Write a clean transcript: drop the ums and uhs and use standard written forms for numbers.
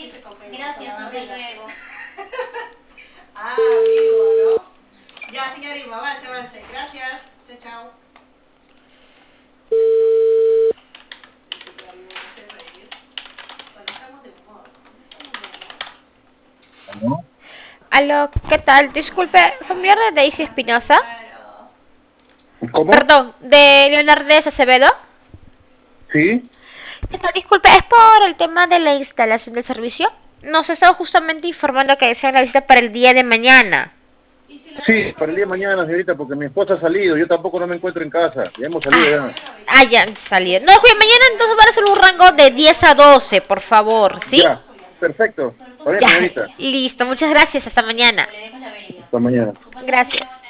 Gracias, hasta luego. Ah, vivo, ¿no? Ya, señor Irma, avance, avance. Gracias. Chao, chao. ¿Aló? Aló, ¿qué tal? Disculpe, familiar de Daisy Espinosa. ¿Cómo? Perdón, de Leonardo Acevedo. ¿Sí? ¿Qué tal? Disculpe, es por el tema de la instalación del servicio. Nos estaba justamente informando que desean la visita para el día de mañana. Sí, para el día de mañana, señorita, porque mi esposa ha salido, yo tampoco no me encuentro en casa, ya hemos salido Ah, ya. ya han salido. No, jueves, mañana entonces van a hacer un rango de 10 a 12, por favor, ¿sí? Ya, perfecto. Está bien, Ya, señorita. listo, muchas gracias, hasta mañana. Hasta mañana. Gracias.